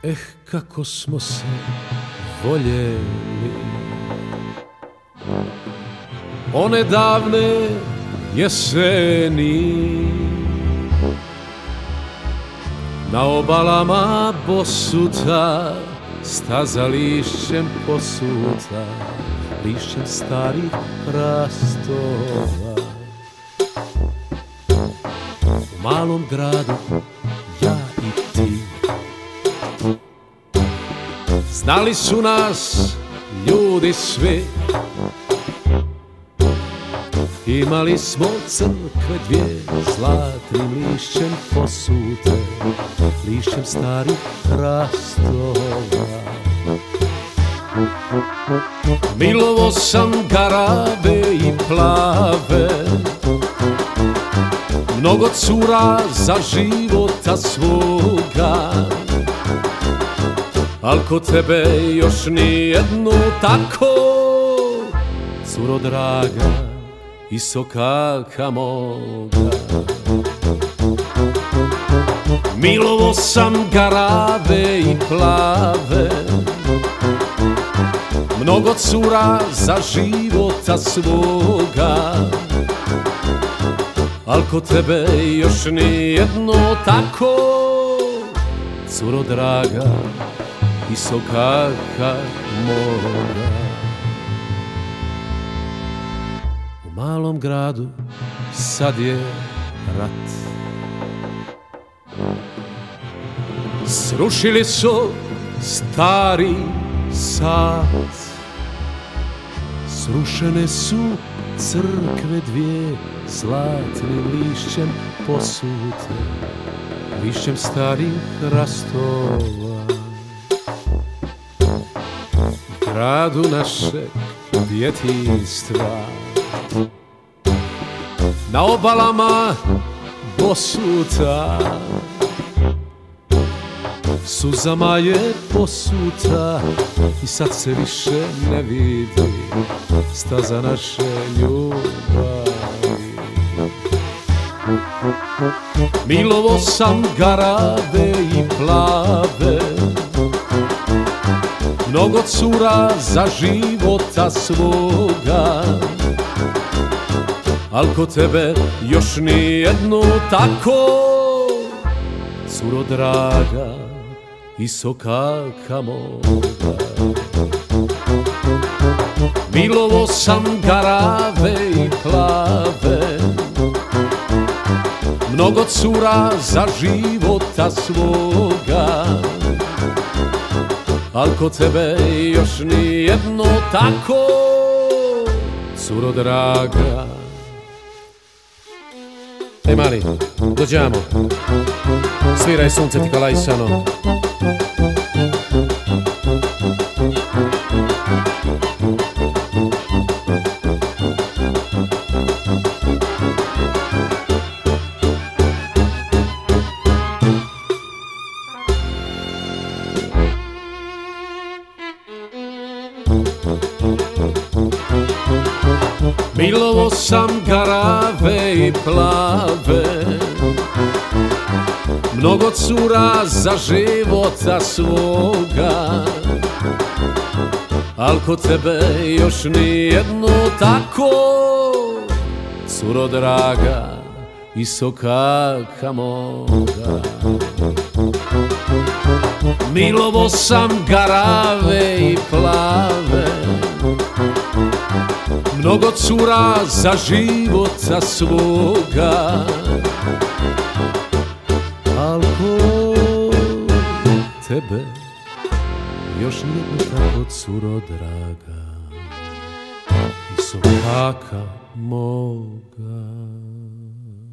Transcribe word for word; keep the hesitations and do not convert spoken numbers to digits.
Eh, kako smo se voljeli one davne jeseni, na obalama Bosuta, staza lišćem posuta, lišćem starih hrastova. U malom gradu ja i ti, znali su nas ljudi svi, imali smo crkve dvije, zlatnim lišćem posute, lišćem starih hrastova. Milovo sam garave i plave, mnogo cura za života svoga, al kod tebe još nijednu tako, curo draga i sokaka moga. Milovo sam garave i plave, mnogo cura za života svoga, al kod tebe još nijednu tako, curo draga i sokaka moga. U malom gradu sad je rat, srušili su stari sad, srušene su crkve dvije, zlatnim lišćem posute, lišćem starih hrastova. Gradu našeg djetinjstva, na obalama Bosuta, suzama je posuta i sad se više ne vidi staza naše ljubavi. Milovo sam garave i plave, mnogo cura za života svoga, al kod tebe još nijednu tako, curo draga i sokaka moga. Milovo sam garave i plave, mnogo cura za života svoga, al kod tebe još nijedno tako, curo draga. Ej mali, dođemo, sviraj sunce ti kalajsano. Milovo sam garave i plave, mnogo cura za života svoga, al kod tebe još nijednu tako, curo draga i sokaka moga. Milovo sam garave i plave, mnogo cura za života svoga, al kod tebe još nijedno tako, curo draga i sokaka moga.